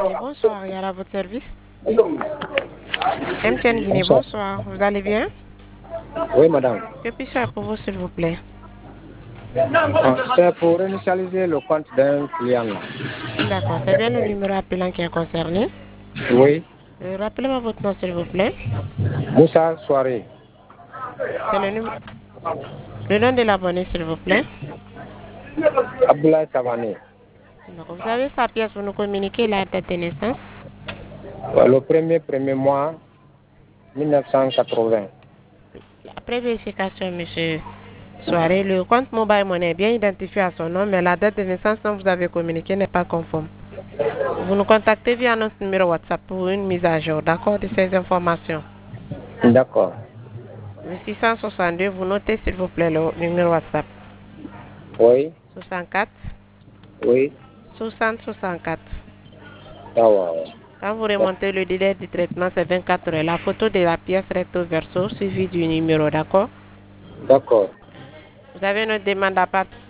Guinée, bonsoir. Et à votre service. MTN Guinée, Bonsoir. bonsoir. Vous allez bien? Oui, madame. Que puis-je faire pour vous, s'il vous plaît? C'est pour initialiser le compte d'un client. Là. D'accord, c'est bien le numéro appelant qui est concerné. Oui, Rappelez-moi votre nom, s'il vous plaît. Moussa Soirée. C'est le nom de l'abonné, s'il vous plaît. Abdoulaye Savané. D'accord, vous avez sa pièce, vous nous communiquez la date de naissance. Le premier mois 1980. Après vérification, monsieur Soirée, le compte Mobile Money est bien identifié à son nom, mais la date de naissance dont vous avez communiqué n'est pas conforme. Vous nous contactez via notre numéro WhatsApp pour une mise à jour, d'accord, de ces informations. D'accord. Le 662, vous notez s'il vous plaît le numéro WhatsApp. Oui, 64 oui. 60 64. Ça va. Quand vous remontez le délai du traitement, c'est 24 heures. La photo de la pièce recto verso suivie du numéro, d'accord? D'accord. Vous avez une demande à part